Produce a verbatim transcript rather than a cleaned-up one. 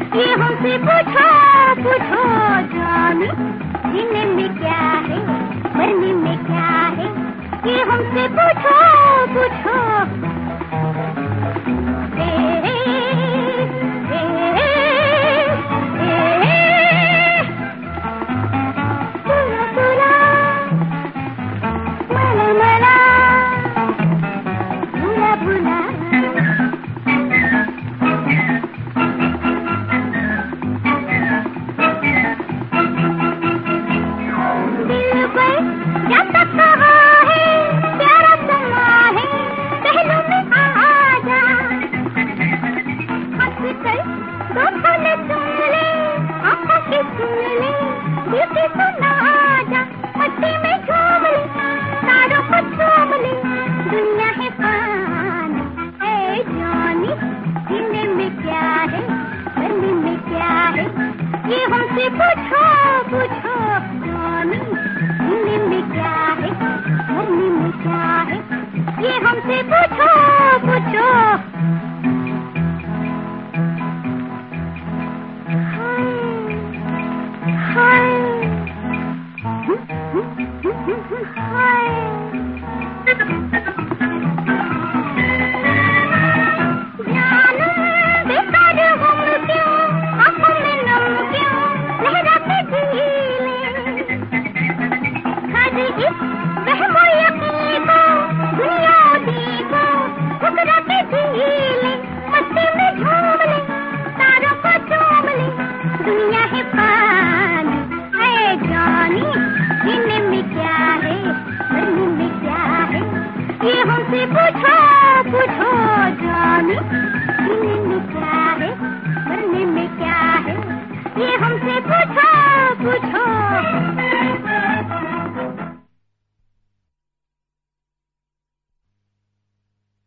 ये हमसे पूछो पूछो जाने, जीने में क्या है मरने में क्या है, ये हमसे पूछो पूछो। ये हमसे पूछो पूछो जाने, जीने में क्या है मरने में क्या है, ये हमसे पूछो पूछो। हाय हाय जीने में क्या है मरने में क्या है, ये हमसे